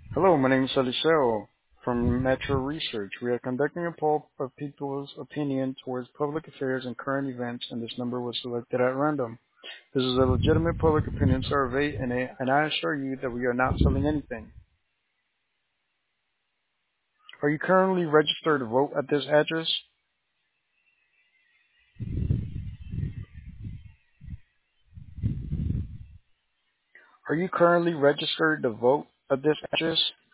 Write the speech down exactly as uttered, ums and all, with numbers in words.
Hello, my name is Eliseo from Metro Research. We are conducting a poll of people's opinion towards public affairs and current events, and this number was selected at random. This is a legitimate public opinion survey, and I, and I assure you that we are not selling anything. Are you currently registered to vote at this address? Are you currently registered to vote at this address?